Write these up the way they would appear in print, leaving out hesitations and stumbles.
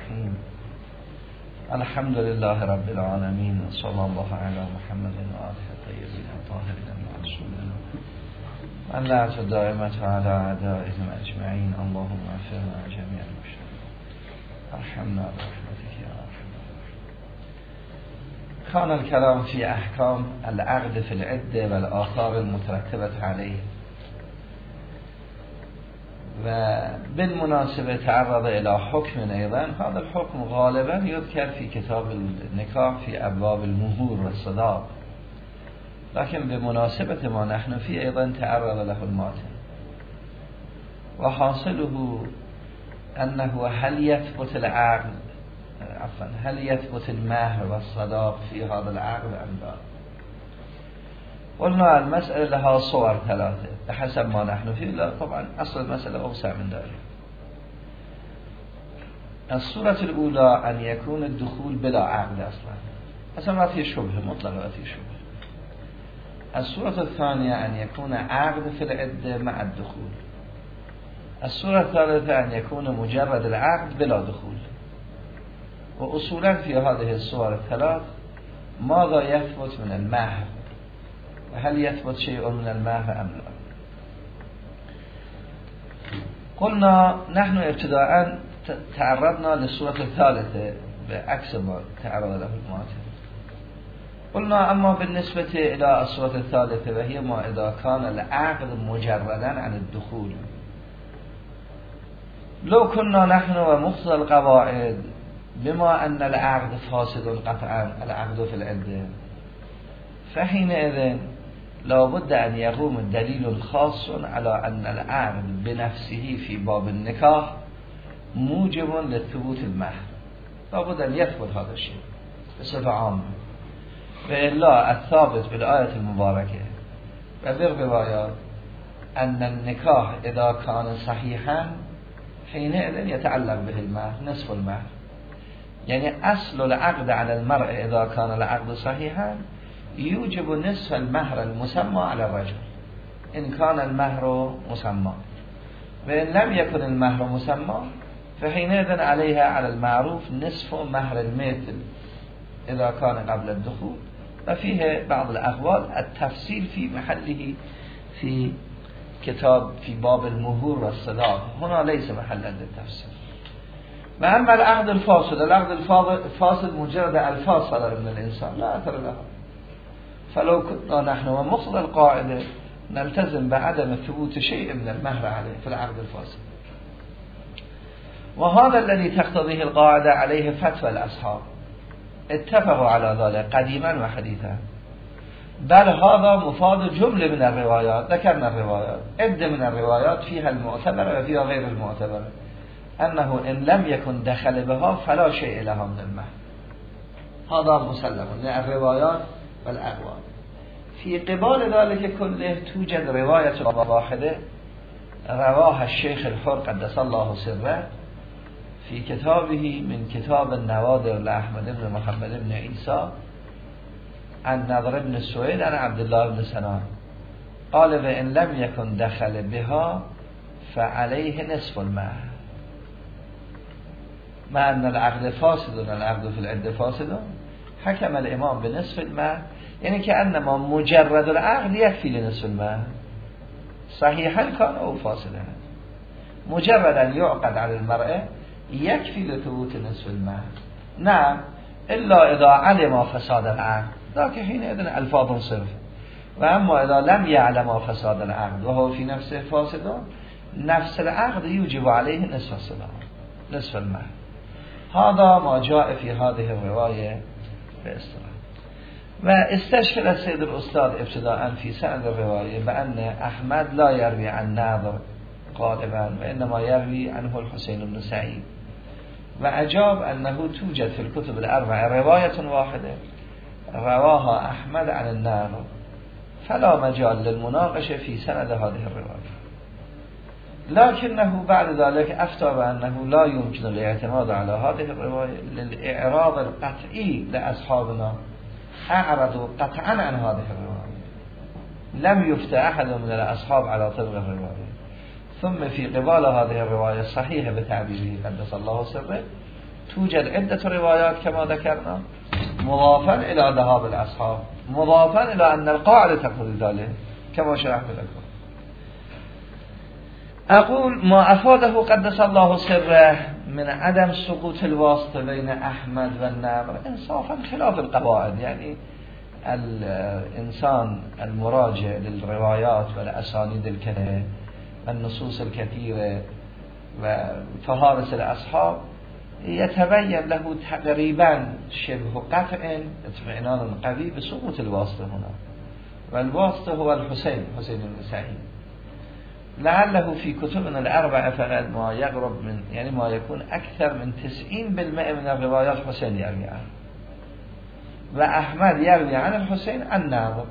الرحیم. الحمد لله رب العالمین و صلی الله علی محمد و آله الطیبین الطاهرین المعصومین اللعنة دائمة علی اعدائهم اجمعین. اللهم اغفر جميع المشرکین ارحمنا برحمتك یا ارحم الراحمین. كان الكلام في احكام العقد في العدة والآثار المترتبة عليه، و بالمناسبة تعرض إلى حكم أيضا. هذا الحكم غالبا يذكر في كتاب النكاح في أبواب المهور والصداق، لكن بمناسبة ما نحن فيه أيضا تعرض له الماتن، وحاصله أنه هل يثبت العقد هل يثبت المهر والصداق في هذا العقد أم لا؟ قلنا المسألة لها صور ثلاثة بحسب ما نحن فيه. لا طبعا أصل المسألة أوسع من ذلك. الصورة الأولى أن يكون الدخول بلا عقد أصلا ما فيه شبهة مطلقة، ما فيه شبهة. الصورة الثانية أن يكون عقد في العدة مع الدخول. الصورة الثالثة أن يكون مجرد العقد بلا دخول. وأصولا في هذه الصور الثلاث ماذا يثبت من المهر، وهل يثبت شيء من المهر أم لا؟ قلنا نحن ابتداء تعرضنا للصورة الثالثة بعكس ما تعرض له الماتن. قلنا أما بالنسبة إلى الصورة الثالثة وهي ما إذا كان العقد مجردا عن الدخول، لو كنا نحن ومقتضى القواعد بما أن العقد فاسد قطعا العقد في العدة، فحينئذ لابد أن يقوم دليل خاص على أن العقد بنفسه في باب النكاح موجب لثبوت المهر. لابد أن يثبت هذا الشيء بصفة عامة، وإلا الثابت بالآية المباركة وبالروايات أن النكاح إذا كان صحيحا حينئذ يتعلق به المهر نصف المهر. يعني أصل العقد على المرء إذا كان العقد صحيحا يوجب نصف المهر المسمى على الرجل إن كان المهر مسمى، وإن لم يكن المهر مسمى فحينئذ عليها على المعروف نصف مهر المثل إذا كان قبل الدخول. وفيه بعض الأقوال التفصيل في محله في كتاب في باب المهور والصداق، هنا ليس محلا للتفصيل. وأما العقد الفاسد، العقد الفاسد مجرد الفاظ صدر من الإنسان لا أثر له. فلو كنا نحن ومقتضى القاعدة نلتزم بعدم ثبوت شيء من المهر عليه في العقد الفاسد. وهذا الذي تقتضيه القاعدة عليه فتوى الأصحاب، اتفقوا على ذلك قديما وحديثا. بل هذا مفاد جملة من الروايات، ذكرنا الروايات عدة من الروايات فيها المعتبرة وفيها غير المعتبرة، أنه إن لم يكن دخل بها فلا شيء لها من المهر. هذا مسلم من الروايات والأقوال. في قبال ذلك كله توجد رواية واحدة رواها الشيخ الحر قدس الله سره في كتابه من كتاب النوادر لأحمد بن محمد بن عيسى عن نضر بن سويد عن عبد الله بن سنان قال وإن لم يكن دخل بها فعليه نصف المهر، مع أن العقد فاسد العقد في العدة فاسد حكم الإمام بنصف المهر. يعني كأنما مجرد العقد يكفي لنصف المهر صحيحا كان أو فاسدا، مجرد أن يعقد على المرأة يكفي لثبوت نصف المهر. نعم إلا إذا علم فساد العقد ذاك حينئذ الفاظ صرف. وأما إذا لم يعلم فساد العقد وهو في نفسه فاسد، نفس العقد يوجب عليه نصف الصلاة نصف المهر. هذا ما جاء في هذه الرواية باستراحة. واستشكل السيد الأستاذ ابتداء في سند الرواية بأن أحمد لا يروي عن ناظر غالبا، وإنما يروي عنه الحسين بن سعيد. وأجاب أنه توجد في الكتب الأربعة رواية واحدة رواها أحمد عن الناظر، فلا مجال للمناقشة في سند هذه الرواية. لكنه بعد ذلك أفتى بأنه لا يمكن الاعتماد على هذه الرواية للإعراض القطعي لأصحابنا، أعرضوا قطعا عن هذه الرواية، لم يفتى أحد من الأصحاب على طبق الرواية. ثم في قبال هذه الرواية الصحيحة بتعبيره قدس الله سره توجد عدة روايات كما ذكرنا مضافا إلى ذهاب الأصحاب، مضافا إلى أن القاعدة تقتضي ذلك كما شرحت لكم. أقول ما أفاده قدس الله سره من عدم سقوط الواسطة بين أحمد والنبر إنصافا خلاف القواعد، يعني الإنسان المراجع للروايات والأسانيد الكثيرة والنصوص الكثيرة وفهارس الأصحاب يتبين له تقريبا شبه قطع اطمئنان قوي بسقوط الواسطة هنا، والواسطة هو الحسين بن سعيد. لعله في كتبنا الأربعة فقط ما يقرب من يعني ما يكون أكثر من 90% من الروايات حسين يروي عنه، وأحمد يروي عن الحسين عن ناظر.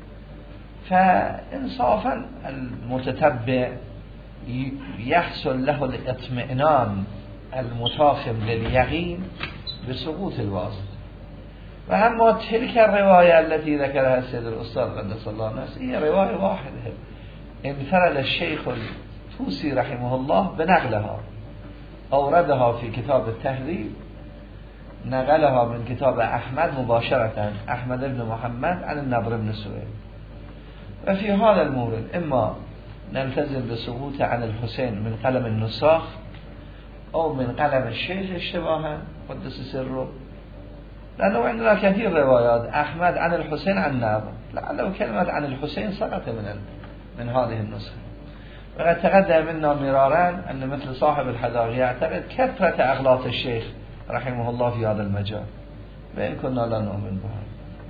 فإنصافا المتتبع يحصل له الاطمئنان المتاخم لليقين بسقوط الواسطة. وأما تلك الرواية التي ذكرها السيد الأستاذ قدس الله نفسه هي رواية واحدة انفرد الشيخ الطوسي رحمه الله بنقلها، أوردها في كتاب التهذيب، نقلها من كتاب أحمد مباشرة، أحمد بن محمد عن النضر بن سويد. وفي هذا المورد إما نلتزم بسقوط عن الحسين من قلم النساخ أو من قلم الشيخ اشتباها قدس سره، لأنه عندنا كثير روايات أحمد عن الحسين عن النضر، لعله كلمة عن الحسين سقط من هذه النسخة. وقد تقدم منا مرارا أن مثل صاحب الحداقة يعتقد كثرة أغلاط الشيخ رحمه الله في هذا المجال، وإن كنا لا نؤمن بها.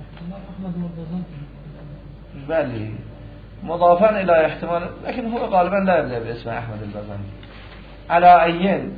بلي مضافا إلى احتمال، لكن هو غالبا لا يبدأ باسم أحمد البزنطي. على أي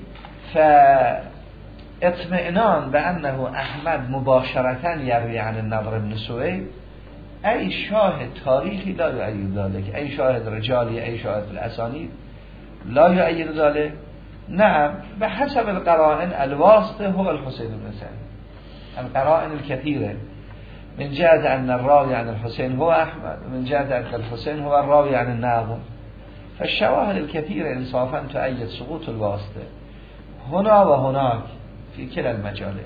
فاطمئنان بأنه أحمد مباشرة يروي عن النضر بن سويد أي شاهد تاريخي لا يؤيد ذلك، أي شاهد رجالي، أي شاهد في الأسانيد لا يؤيد ذلك. نعم بحسب القرائن الواسطة هو الحسين بن سعيد، القرائن الكثيرة من جهة أن الراوي عن الحسين هو أحمد، ومن جهة أن الحسين هو الراوي عن الناظر، فالشواهد الكثيرة إنصافا تؤيد سقوط الواسطة هنا وهناك في كلا المجالين.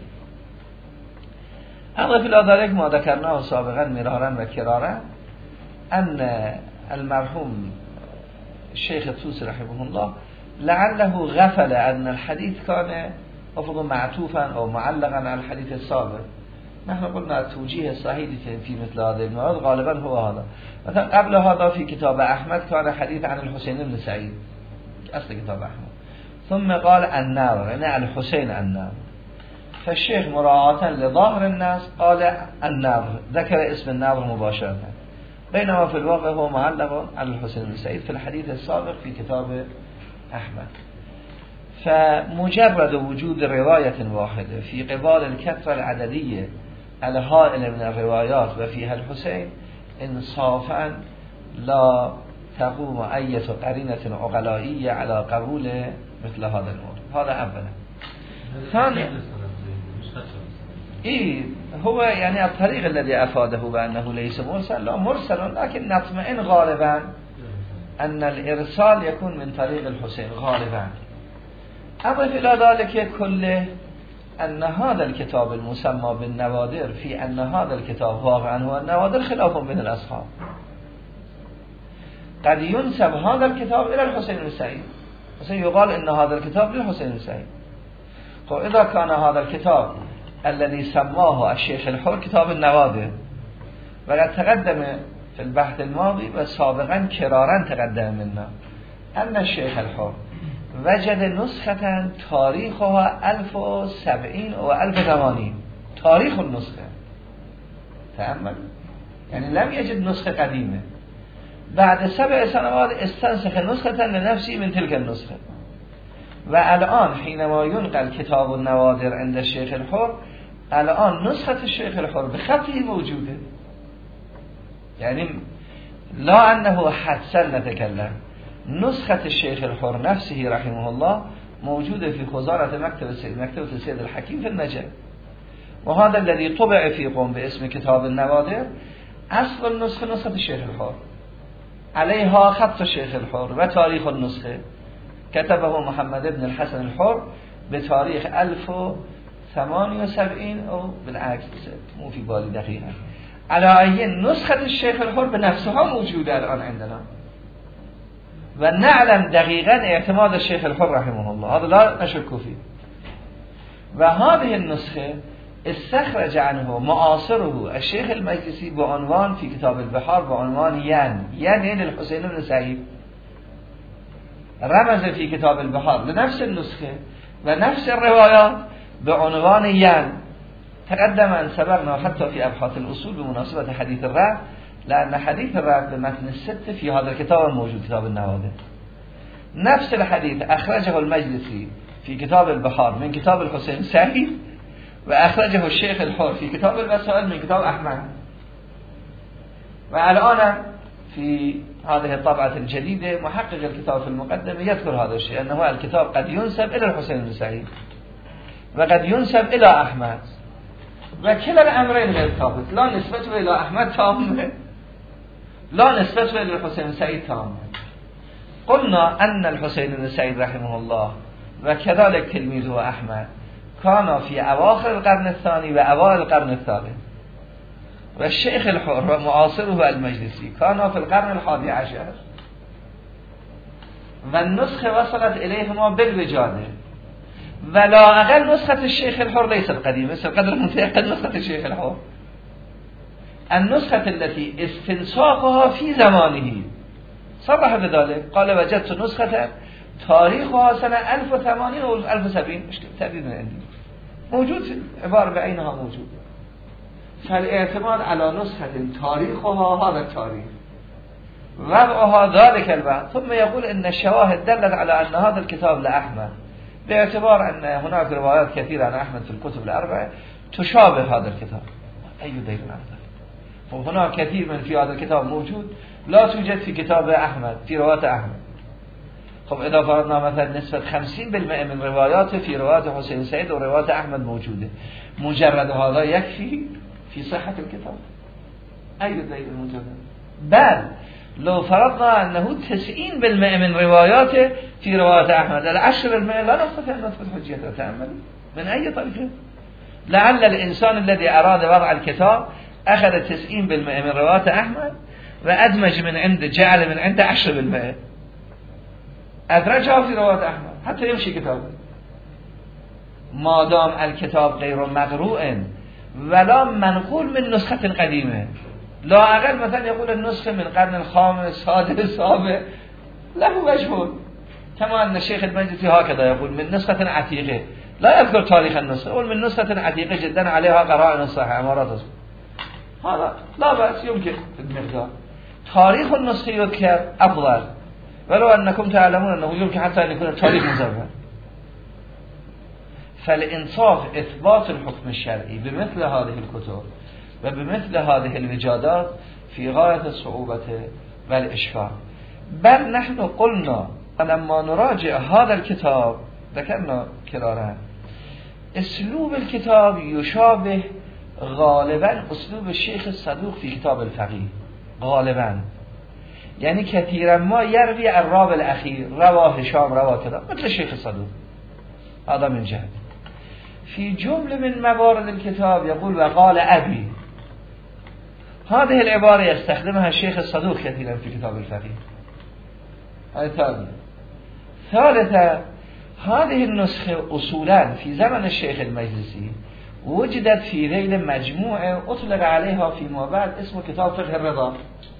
أضف إلى ذلك ما ذكرناه سابقا مرارا وكرارا أن المرحوم الشيخ الطوسي رحمه الله لعله غفل أن الحديث كان أفضل معطوفا أو معلقا على الحديث السابق. نحن قلنا التوجيه الصحيح في مثل هذه المواد غالبا هو هذا. مثلا قبل هذا في كتاب أحمد كان حديث عن الحسين بن سعيد أصل كتاب أحمد، ثم قال الناظر يعني الحسين الناظر، فالشيخ مراعاة لظاهر الناس قال الناظر، ذكر اسم الناظر مباشرة، بينما في الواقع هو معلق على الحسين بن سعيد في الحديث السابق في كتاب أحمد. فمجرد وجود رواية واحدة في قبال الكثرة العددية الهائلة من الروايات وفيها الحسين إنصافا لا تقوم أي قرينة عقلائية على قبول مثل هذا الأمر. هذا أولا. ثانيا هو يعني الطريق الذي أفاده بأنه ليس مرسل، لا مرسل، لكن نطمئن غالبا أن الإرسال يكون من طريق الحسين غالبا. أضف إلى ذلك كله أن هذا الكتاب المسمى بالنوادر في أن هذا الكتاب واقعا هو النوادر خلاف بين الأصحاب. قد ينسب هذا الكتاب إلى الحسين بن سعيد، مثلا يقال إن هذا الكتاب للحسين بن سعيد. فإذا كان هذا الكتاب الذي سماه الشيخ الحر كتاب النوادر، وقد تقدم في البحث الماضي وسابقا كرارا تقدم منا أن الشيخ الحر وجد نسخة تاريخها 1070 و 1080 تاريخ النسخة، تأمل، يعني لم يجد نسخة قديمة. بعد 7 سنوات استنسخ نسخة لنفسه من تلك النسخة، والآن حينما ينقل كتاب النوادر عند الشيخ الحر الآن نسخة الشيخ الحر بخطه موجودة، يعني لا أنه حدسا نتكلم، نسخة الشيخ الحر نفسه رحمه الله موجودة في خزانة مكتبة السيد الحكيم في النجف، وهذا الذي طبع في قم باسم كتاب النوادر أصل النسخة نسخة الشيخ الحر، عليها خط الشيخ الحر وتاريخ النسخة كتبه محمد بن الحسن الحر بتاريخ 1000 78 او بالعکس مو في بالي دقيقا على أي نسخة الشيخ الحر بنفسها موجودة الآن عندنا ونعلم دقيقا اعتماد الشيخ الحر رحمه الله، هذا لا نشك فيه. وهذه النسخة استخرج عنه معاصره الشيخ المجلسي بعنوان في كتاب البحار بعنوان ين الحسين بن سعيد، رمز في كتاب البحار لنفس النسخة ونفس الروايات بعنوان ين. تقدم أن سبقنا حتى في أبحاث الأصول بمناسبة حديث الرفع، لأن حديث الرفع بمتن الستة في هذا الكتاب الموجود كتاب النوادر. نفس الحديث أخرجه المجلسي في كتاب البحار من كتاب الحسين سعيد، وأخرجه الشيخ الحر في كتاب المسائل من كتاب أحمد. والآن في هذه الطبعة الجديدة محقق الكتاب في المقدمة يذكر هذا الشيء، أنه الكتاب قد ينسب إلى الحسين بن سعيد وقد ينسب إلى أحمد، وكلا الأمرين غير ثابت، لا نسبته إلى أحمد تامة لا نسبته إلى الحسين بن سعيد تامة. قلنا أن الحسين بن سعيد رحمه الله وكذلك تلميذه أحمد كان في أواخر القرن الثاني وأوائل القرن الثالث، والشيخ الحر معاصره المجلسي كان في القرن 11، والنسخة وصلت إليهما بالوجادة، ولا أقل نسخة الشيخ الحر ليست قديمة، مثل قدر متيقن نسخة الشيخ الحر. النسخة التي استنساخها في زمانه صرح بذلك، قال وجدت نسخة تاريخها سنة 1080 أو 1070 مشكلة تأديد من عندي موجود، عبارة بعينها موجود. فالاعتماد على نسخة تاريخها هذا التاريخ وضعها ذلك البعض، ثم يقول إن الشواهد دلت على أن هذا الكتاب لأحمد، باعتبار أن هناك روايات كثيرة عن أحمد في الكتب الأربعة تشابه هذا الكتاب. أي دليل على ذلك؟ وهناك كثير من في هذا الكتاب موجود لا توجد في كتاب أحمد في روايات أحمد. خب إذا فرضنا مثلا نسبة 50% من رواياته في روايات حسين سعيد وروايات أحمد موجودة، مجرد هذا يكفي في صحة الكتاب؟ أي دليل المجرد؟ بل لو فرضنا أنه 90% من رواياته في روايات أحمد، 10% لا نستطيع أن نثبت حجيته. تأمل من أي طريقة؟ لعل الإنسان الذي أراد وضع الكتاب أخذ 90% من روايات أحمد وأدمج من عنده، جعل من عنده 10% أدرجها في روايات أحمد حتى يمشي كتابه، ما دام الكتاب غير مقروء ولا منقول من نسخة قديمة. لا أقل مثلا يقول النسخة من قرن الخامس السادس السابع له وجه، كما أن الشيخ المجلسي هكذا يقول من نسخة عتيقة، لا يذكر تاريخ النسخة، يقول من نسخة عتيقة جدا عليها قرائن صحيحة أمارات. هذا لا بأس، يمكن في المقدار. تاريخ النسخة يذكر أفضل، ولو أنكم تعلمون أنه يمكن حتى أن يكون التاريخ مزور. فالإنصاف إثبات الحكم الشرعي بمثل هذه الكتب وبمثل هذه الوجادات في غاية الصعوبة والإشكال. بل نحن قلنا لما نراجع هذا الكتاب ذكرنا كرارا اسلوب الكتاب يشابه غالبا اسلوب الشيخ الصدوق في كتاب الفقيه، غالبا يعني كثيرا ما يروي الراب الأخير، رواه هشام رواه كذا مثل الشيخ الصدوق. هذا من جهة. في جملة من موارد الكتاب يقول وقال أبي، هذه العبارة يستخدمها الشيخ الصدوق كثيرا في كتاب الفقيه. هذه ثانية. ثالثا هذه النسخة أصولا في زمن الشيخ المجلسي وجدت في ذيل مجموعة أطلق عليها فيما بعد اسمه كتاب فقه الرضا.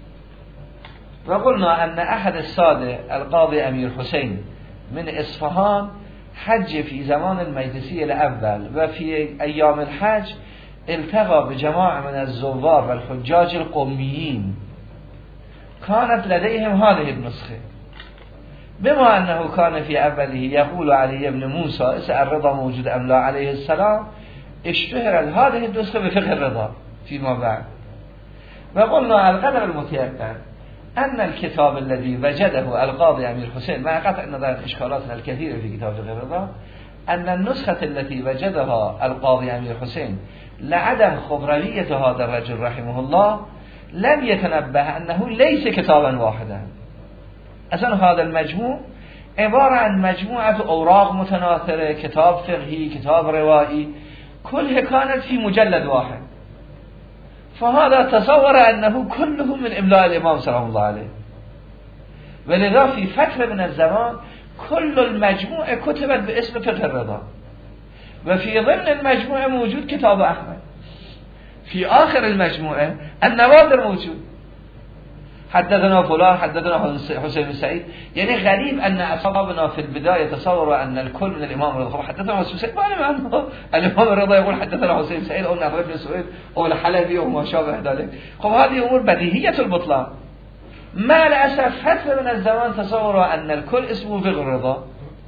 وقلنا أن أحد السادة القاضي أمير حسين من إصفهان حج في زمان المجلسي الأول، وفي أيام الحج التقى بجماعة من الزوار والحجاج القوميين كانت لديهم هذه النسخة. بما أنه كان في أوله يقول علي بن موسى اسأل الرضا موجود أم لا عليه السلام، اشتهرت هذه النسخة بفقه الرضا فيما بعد. وقلنا القدر المتيقن أن الكتاب الذي وجده القاضي أمير حسين مع قطع النظر إشكالاتنا الكثيرة في كتاب فقه الرضا، أن النسخة التي وجدها القاضي أمير حسين لعدم خبرية هذا الرجل رحمه الله لم يتنبه أنه ليس كتابا واحدا. أصلا هذا المجموع عبارة عن مجموعة أوراق متناثرة، كتاب فقهي، كتاب روائي، كلها كانت في مجلد واحد، فهذا تصور أنه كله من إملاء الإمام سلام الله عليه. ولذا في فترة من الزمان كل المجموعة كتبت باسم فقه الرضا، وفي ضمن المجموعة موجود كتاب أحمد، في آخر المجموعة النوادر موجود، حدثنا فلان حدثنا حسين بن سعيد. يعني غريب أن أصحابنا في البداية تصوروا أن الكل من الإمام الرضا. حدثنا حسين سعيد، ما أنه الإمام الرضا يقول حدثنا حسين سعيد أو نضر بن سعيد أو الحلبي أو ما شابه ذلك. خب هذه أمور بديهية البطلان. ما الأسف فترة من الزمان تصوروا أن الكل اسمه فقه الرضا.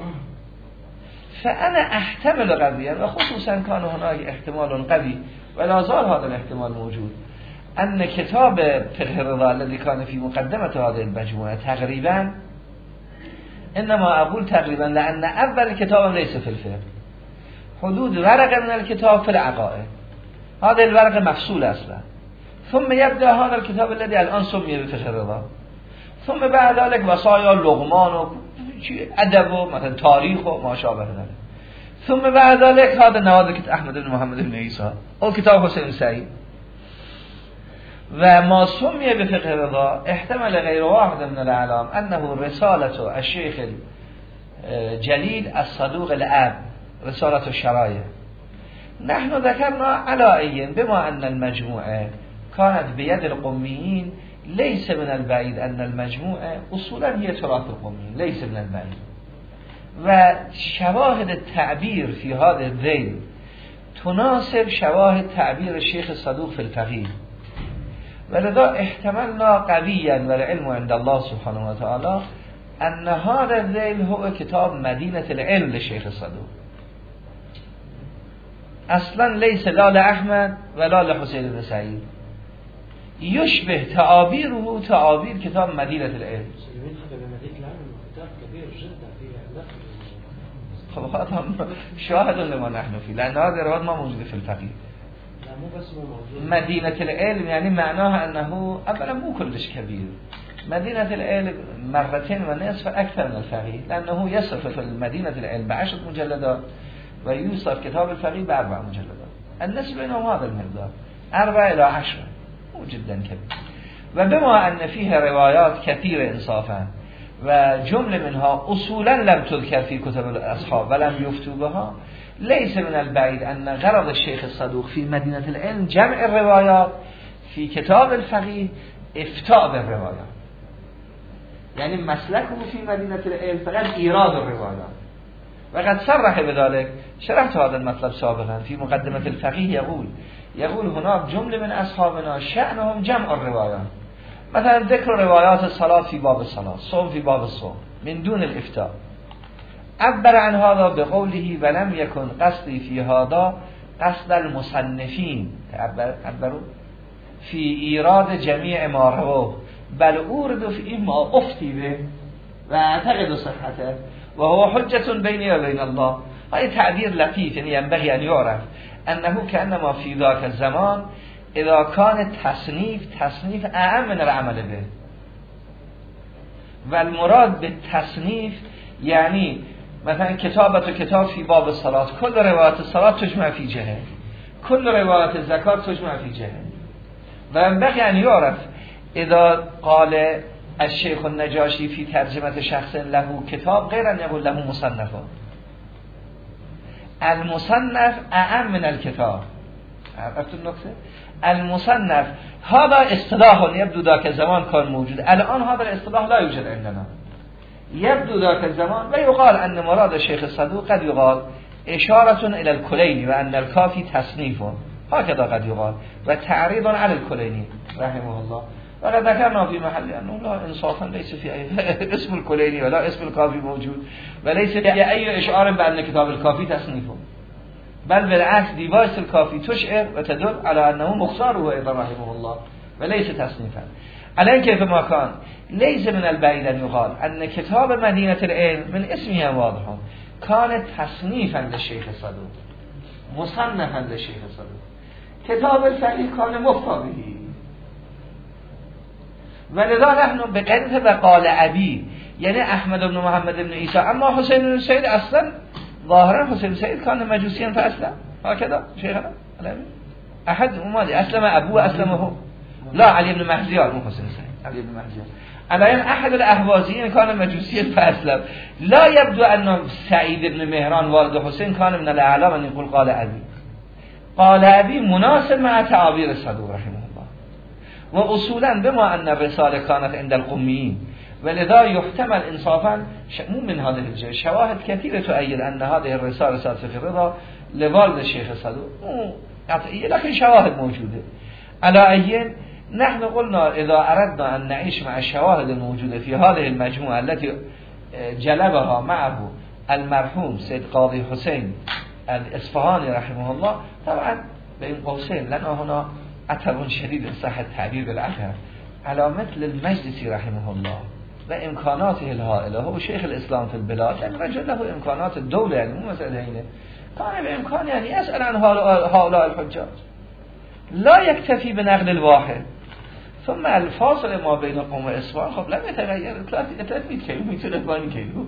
فأنا أحتمل قضية، وخصوصا كان هناك احتمال قوي ولا زال هذا الاحتمال موجود، أن كتاب فقه الرضا الذي كان في مقدمة هذه المجموعة تقريبا، إنما أقول تقريبا لأن أول كتاب ليس في الفقه، حدود ورقة من الكتاب في العقائد، هذا الورقة مفصول أصلا، ثم يبدأ هذا الكتاب الذي الآن سمي بفقه الرضا، ثم بعد ذلك وصايا لغمان و أدب و مثلا تاريخ و ما شابه ذلك، ثم بعد ذلك هذا نوادر أحمد بن محمد بن عيسى أو كتاب حسين سعيد. و ما سمي بفقه الرضا احتمل غير واحد من الأعلام أنه رسالة الشيخ الجليل الصدوق الأب، رسالة الشرايع. نحن ذكرنا على أي بما أن المجموعة كانت بيد القميين، ليس من البعيد أن المجموعة أصولا هي تراث القميين، ليس من البعيد. و شواهد التعبير في هذا الذيل تناسب شواهد تعبير الشيخ الصدوق في الفقيه، ولذا احتملنا قويا والعلم عند الله سبحانه وتعالى أن هذا الذيل هو كتاب مدينة العلم للشيخ الصدوق، اصلا ليس لا لأحمد ولا لحسين بن سعيد، يشبه تعابيره تعابير كتاب مدينة العلم. خلاص شاهد لما نحن فيه، لأن هذا الرواد ما موجود في الفقيه. مدينة العلم يعني معناها أنه أولا مو كلش كبير، مدينة العلم مرتين ونصف أكثر من الفقيه، لأنه يصف في مدينة العلم ب10 مجلدات ويوصف كتاب الفقيه ب4 مجلدات، النسبة بينهم هذا المقدار 4 إلى 10، مو جدا كبير. وبما أن فيها روايات كثيرة إنصافا وجملة منها أصولا لم تذكر في كتب الأصحاب ولم يفتوا بها، ليس من البعيد أن غرض الشيخ الصدوق في مدينة العلم جمع الروايات، في كتاب الفقيه افتاء بالروايات. يعني مسلكه في مدينة العلم فقط إيراد الروايات، وقد صرح بذلك. شرحت هذا المطلب سابقا في مقدمة الفقيه، يقول هناك جملة من أصحابنا شأنهم جمع الروايات، مثلا ذكر روايات الصلاة في باب الصلاة، صوم في باب الصوم، من دون الإفتاء. عبر عن هذا بقوله ولم يكن قصدي في هذا قصد المصنفين، عبروا في إيراد جميع ما رواه، بل أورد في ما أفتي به وأعتقد صحته وهو حجة بيني وبين الله. هذا تعبير لطيف، يعني ينبغي أن يعرف أنه كأنما في ذاك الزمان إذا كان تصنيف أعم من العمل به، والمراد بالتصنيف يعني مثلا كتاب في باب الصلاة، كل روايات الصلاة تجمع في جهة، كل روايات الزكاة تجمع في جهة. وينبغي أن يعرف إذا قال الشيخ النجاشي في ترجمة شخص له كتاب غير أن يقول له مصنف، المصنف أعم من الكتاب. عرفت النقطة؟ المصنف هذا اصطلاح يبدو ذاك الزمان كان موجود، الآن هذا الاصطلاح لا يوجد عندنا. يبدو ذاك الزمان ويقال أن مراد الشيخ الصدوق قد يقال إشارة إلى الكليني وأن الكافي تصنيف، هكذا قد يقال، وتعريض على الكليني رحمه الله. وقد ذكرنا في محل أنه لا إنصافا ليس في أي اسم الكليني ولا اسم الكافي موجود، وليس في أي إشعار بأن كتاب الكافي تصنيفه، بل بالعكس ديفايس الكافي تشعر وتدل على أنه مختاره أيضا رحمه الله وليس تصنيفا. على كيف ما كان ليس من البعيد أن يقال أن كتاب مدينة العلم من اسمها واضح كانت تصنيفا للشيخ الصدوق، مصنفا للشيخ الصدوق. كتاب الفقيه كان مفتى به، ولذا نحن بقدر وقال أبي يعني أحمد بن محمد بن عيسى. أما حسين بن سعيد أصلا ظاهرا حسين بن سعيد كان مجوسيا فأصلا هكذا شيخنا أحد ماذا أسلم أبوه أسلمه لا علي بن مهزيار مو حسين سعيد علي بن مهزيار الآن أحد الأهوازيين كان مجوسيا فأسلم. لا يبدو أن سعيد بن مهران والد حسين كان من الأعلام أن يقول قال أبي. قال أبي مناسب مع تعابير الصدوق رحمه الله. وأصولا بما أن الرسالة كانت عند القميين ولذا يحتمل إنصافا مو من هذه الجهة شواهد كثيرة تؤيد أن هذه الرسالة رسالة فقه الرضا لوالد الشيخ الصدوق مو قطعية لكن شواهد موجودة. على أي نحن قلنا إذا أردنا أن نعيش مع الشواهد الموجودة في هذه المجموعة التي جلبها معه المرحوم سيد قاضي حسين الإصفهاني رحمه الله، طبعا بين قوسين لأنه هنا عتب شديد صح التعبير بالعتب على مثل المجلسي رحمه الله وإمكاناته الهائلة، هو شيخ الإسلام في البلاد، يعني رجل له إمكانات الدولة، يعني مو مسألة هنا كان بإمكان يعني يسأل عن هؤلاء الحجاج، لا يكتفي بنقل الواحد. ثم الفاصل ما بين قم وإصفهان خب لم يتغير 300 كيلو 280 كيلو،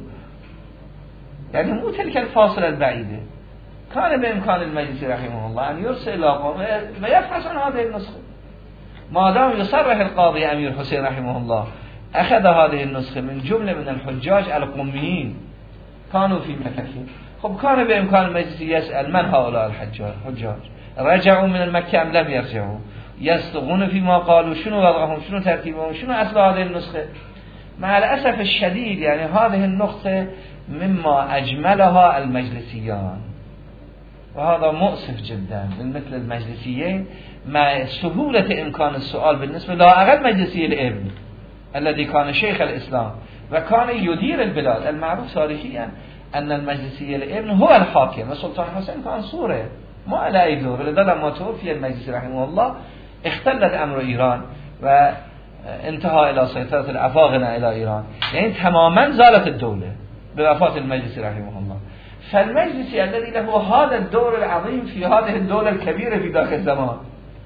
يعني مو تلك الفاصلة البعيدة. كان بإمكان المجلسي رحمه الله أن يرسل إلى قم ويبحث عن هذه النسخة، ما دام يصرح القاضي أمير حسين رحمه الله أخذ هذه النسخة من جملة من الحجاج القميين كانوا في مكة. خب كان بإمكان المجلسي يسأل من هؤلاء الحجاج، رجعوا من المكة أم لم يرجعوا، يصدقون فيما قالوا، شنو وضعهم، شنو ترتيبهم، شنو أصل هذه النسخة. مع الأسف الشديد يعني هذه النقطة مما أجملها المجلسيان، وهذا مؤسف جدا مثل المجلسيين مع سهولة إمكان السؤال بالنسبة لا أقل مجلسي الابن الذي كان شيخ الإسلام وكان يدير البلاد. المعروف تاريخيا أن المجلسي الابن هو الحاكم وسلطان حسين كان صورة ما على أي دور، لذا لما توفي المجلسي رحمه الله اختلت أمر إيران وانتهى إلى سيطرة الأفاغنة إلى إيران، يعني تماما زالت الدولة بوفاة المجلسي رحمه الله. فالمجلسي الذي له هذا الدور العظيم في هذه الدولة الكبيرة في ذاك الزمان،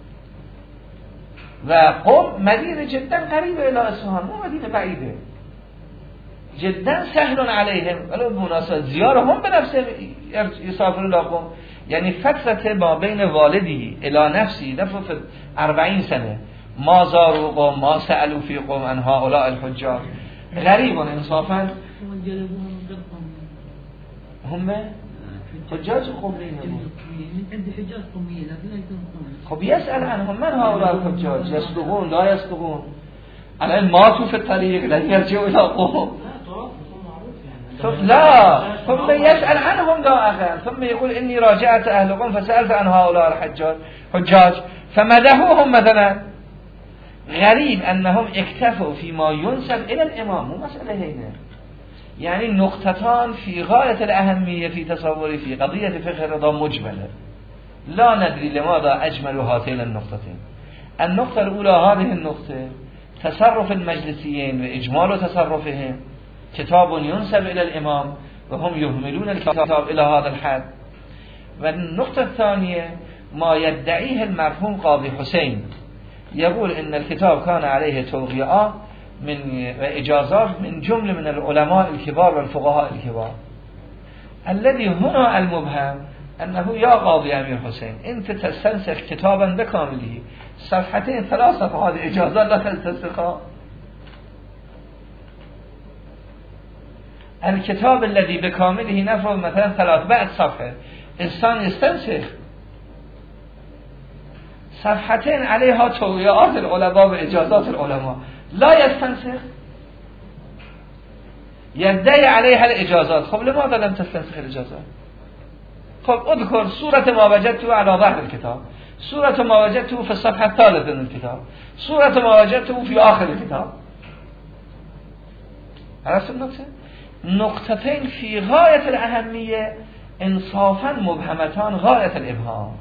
وقم مدينة جدا قريبة إلى إصفهان مو مدينة بعيدة جدا سهل عليهم، ولو بمناسبة زيارهم بنفسه يسافر إلى قم، يعني فترة ما بين والدي إلى نفسي نفس 40 سنة ما زاروا قم ما سألوا في قم عن هؤلاء الحجاج غريب انصافا. هم حجاج قوميين عند حجاج قوميين لكن لا يكون قومي. خب يسأل عنهم من هؤلاء الحجاج، يصدقون لا يصدقون، الآن ماتوا في الطريق لن يرجعوا إلى قوم لا، ثم يسأل عنهم دائما، ثم يقول إني راجعت أهل قوم فسألت عن هؤلاء الحجاج فمدحوهم مثلا. غريب أنهم اكتفوا فيما ينسب إلى الإمام، مو مسألة هنا، يعني نقطتان في غاية الأهمية في تصوري في قضية فقه الرضا مجملة، لا ندري لماذا أجملوا هاتين النقطتين. النقطة الأولى هذه النقطة تصرف المجلسيين وإجمال تصرفهم، كتاب ينسب إلى الإمام وهم يهملون الكتاب إلى هذا الحد. والنقطة الثانية ما يدعيه المرحوم قاضي حسين، يقول إن الكتاب كان عليه توقيعات من إجازات من جملة من العلماء الكبار والفقهاء الكبار. الذي هنا المبهم أنه يا قاضي أمير حسين أنت تستنسخ كتابا بكامله، صفحتين 3 هذه إجازات لا تستنسخها. الكتاب الذي بكامله نفرض مثلا 300 صفحة، إنسان يستنسخ صفحتين عليها توقيعات العلماء وإجازات العلماء، لا يستنسخ، يدعي عليها الإجازات. خب لماذا لم تستنسخ الإجازات؟ خب اذكر سورة ما وجدته على ظهر الكتاب، سورة ما وجدته في الصفحة الثالثة من الكتاب، سورة ما وجدته في آخر الكتاب. عرفت النقطة؟ نقطتين في غاية الأهمية انصافا مبهمتان غاية الإبهام.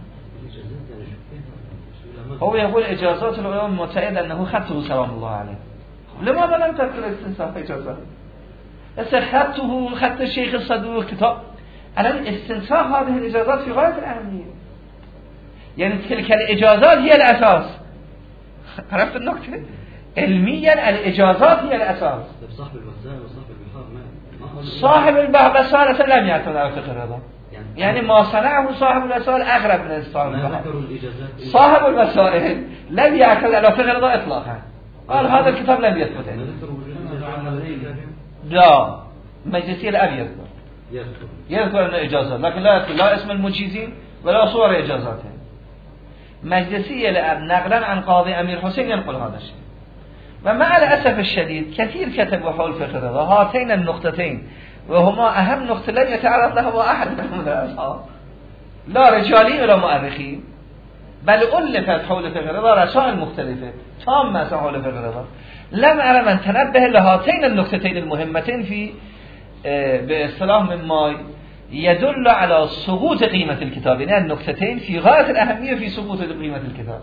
هو يقول إجازات العلماء متأيد أنه خطه سلام الله عليه، لماذا لم تذكر استنساخ إجازات؟ خطه خط الشيخ الصدوق كتاب، الآن استنساخ هذه الإجازات في غاية الأهمية، يعني تلك الإجازات هي الأساس. عرفت النقطة؟ علميا الإجازات هي الأساس. صاحب الوسائل وصاحب البحار ما صاحب الوسائل لم يعتمد على فقه الرضا، يعني ما صنعه صاحب الوسائل أغرب من صاحب البحار. صاحب الوسائل لم يعتمد على فقه الرضا إطلاقا، قال هذا الكتاب لم يثبت عنده. لا، مجلسي الأب يذكر أنه إجازات، لكن لا يذكر لا اسم المجيزين ولا صور إجازاتهم. مجلسي الأب نقلا عن قاضي أمير حسين ينقل هذا الشيء. ومع الأسف الشديد كثير كتبوا حول فقه الرضا هاتين النقطتين، وهما أهم نقطة لم يتعرض لهما أحد من الأصحاب، لا رجالي ولا مؤرخين، بل ألفت حول فقه الرضا رسائل مختلفة تامة حول فقه الرضا. لم أرى من تنبه لهاتين النقطتين المهمتين في باصطلاح مما يدل على سقوط قيمة الكتاب، يعني النقطتين في غاية الأهمية في سقوط قيمة الكتاب.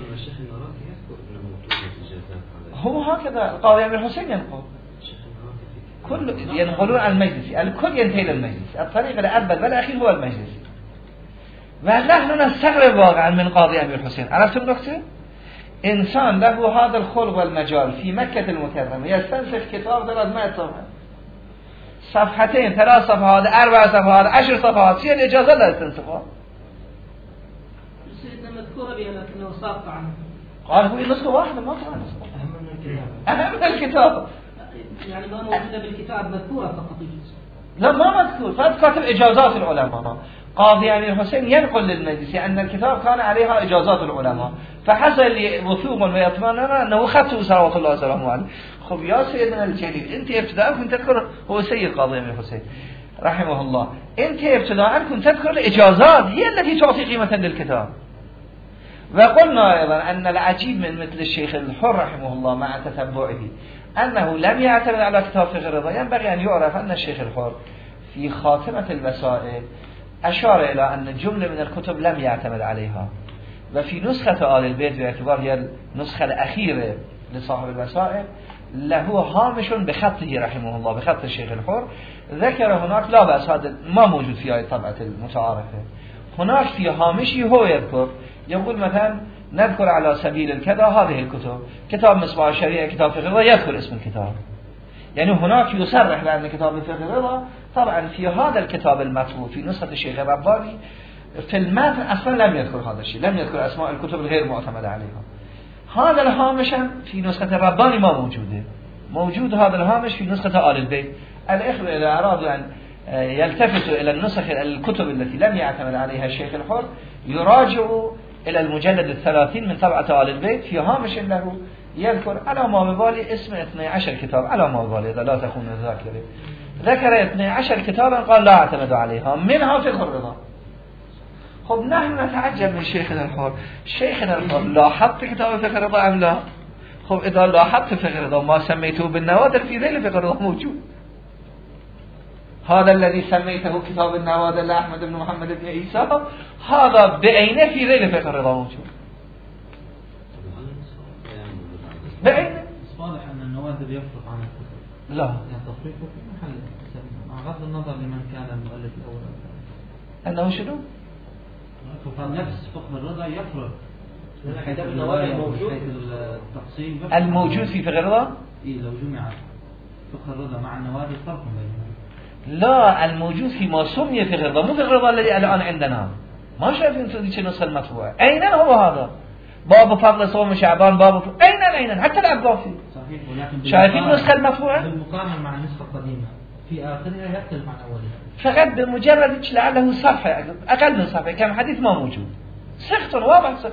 هو هكذا القاضي أمير حسين ينقل، كل ينقلون عن المجلسي، الكل ينتهي للمجلس، الطريق الأبد والأخير هو المجلسي. ونحن نستغرب واقعا من قاضي أمير حسين. عرفتم النقطة؟ إنسان له هذا الخلق والمجال في مكة المكرمة يستنسخ كتاب درد 100 صفحة، صفحتين 3 صفحات 4 صفحات 10 صفحات، هي الإجازة لا يستنسخها. سيدنا مذكورة بها لكنه ساقط عنه. قال هو نسخة واحدة ما كان نسخة. أهم من الكتاب. يعني ما موجودة بالكتاب مذكورة فقط يجوز. لا ما مذكور، فكاتب إجازات العلماء. قاضي أمير حسين ينقل للمجلس أن الكتاب كان عليها إجازات العلماء، فحصل وثوق ويطمئن أنه خطه صلوات الله وسلامه عليه. خب يا سيدنا الجليل، أنت ابتداء كنت تذكر، هو سيد قاضي أمير حسين رحمه الله، أنت ابتداء كنت تذكر الإجازات هي التي تعطي قيمة للكتاب. وقلنا أيضا أن العجيب من مثل الشيخ الحر رحمه الله مع تتبعه أنه لم يعتمد على كتاب فقه الرضا. ينبغي أن يعرف أن الشيخ الحر في خاتمة الوسائل أشار إلى أن جملة من الكتب لم يعتمد عليها، وفي نسخة آل البيت باعتبار هي النسخة الأخيرة لصاحب الوسائل له هامش بخطه رحمه الله، بخط الشيخ الحر، ذكر هناك لا بأس، هذا ما موجود في هذه الطبعة المتعارفة، هناك في هامشي هو يذكر، يقول مثلا نذكر على سبيل الكذا هذه الكتب، كتاب مصباح الشريعة، كتاب فقه الرضا، يذكر اسم الكتاب. يعني هناك يصرح بأن كتاب فقه الرضا طبعا في هذا الكتاب المطبوع في نسخة الشيخ الرباني في المتن أصلا لم يذكر هذا الشيء، لم يذكر أسماء الكتب الغير معتمدة عليها. هذا الهامش في نسخة الرباني ما موجوده، موجود هذا الهامش في نسخة آل البيت. الإخوة إذا أرادوا أن يلتفتوا إلى النسخ الكتب التي لم يعتمد عليها الشيخ الحر يراجعوا إلى المجلد 30 من طبعة آل البيت، في هامش له يذكر على ما ببالي اسم 12 كتاب، على ما ببالي إذا لا تخون الذاكرة، ذكر 12 كتابا قال لا اعتمد عليها، منها فقه الرضا. خب نحن نتعجب من شيخنا الحر، شيخنا الحر لاحظت كتاب فقه الرضا أم لا؟ خب إذا لاحظت فقه الرضا ما سميته بالنوادر في ذيل فقه الرضا موجود. هذا الذي سميته كتاب النوادر لأحمد بن محمد بن عيسى هذا بعينه في ذيل فقه الرضا موجود بعينه. صالح أن النوادر يفرق عن الكتب؟ لا، يعني تفريقه في محل مع غض النظر لمن كان المؤلف الأول أنه شنو؟ نفس فقه الرضا يفرق من حيث النوادر موجود، التقسيم الموجود في فقه الرضا؟ إيه لو جمع فقه الرضا مع النوادر فرق بينهم. لا، الموجود في ما سمي فقه الرضا مو فقه الرضا الذي الآن عندنا، ما شايفين في نسخة المطبوعة. أين هو هذا؟ باب فضل صوم شعبان، باب أين حتى العباسي صحيح، ولكن شايفين النسخة المطبوعة بالمقارنة مع النسخة القديمة في آخرها يختلف عن أولها، فقط بمجرد لعله صفحة أقل من صفحة، كم حديث ما موجود، سخط واضح سخط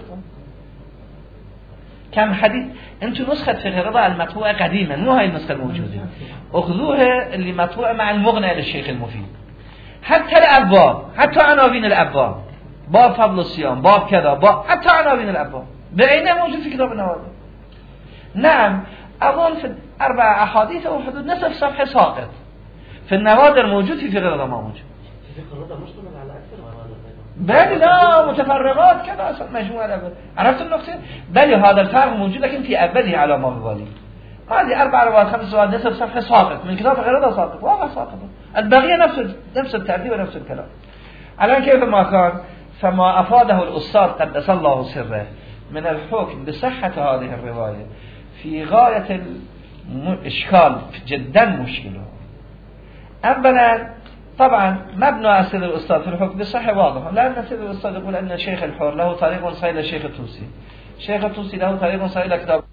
كم حديث. انتو نسخة فقه الرضا المطبوعة قديما مو هاي النسخة الموجودة، اخذوها اللي مطبوعة مع المغنى للشيخ المفيد، حتى الأبواب، حتى عناوين الأبواب، باب فضل الصيام، باب كذا، باب حتى عناوين الأبواب بعينه موجود في كتاب النوادر. نعم أظن في 4 أحاديث أو حدود نصف صفحة ساقط، في النوادر موجود، في فقه الرضا ما موجود. في فقه الرضا مشتمل على أكثر نوادر بل لا متفرغات كذا أصلا مجموعة الأبد. عرفت النقطة؟ بل هذا الفرق موجود لكن في أبده على ما ببالي. هذه 4 روايات 5 روايات نصف صفحة ساقط من كتاب فقه الرضا، ساقط واضح ساقط، البقية نفس الترتيب ونفس الكلام. الآن كيف ما كان فما أفاده الأستاذ قدس الله سره من الحكم بصحة هذه الرواية في غاية الإشكال جدا مشكلة. أولا طبعا مبنى سيد الأستاذ في الحكم بصحة واضحة، لأن سيد الأستاذ يقول أن الشيخ الحر له طريق صحيح للشيخ الطوسي، الشيخ الطوسي له طريق صحيح لكتاب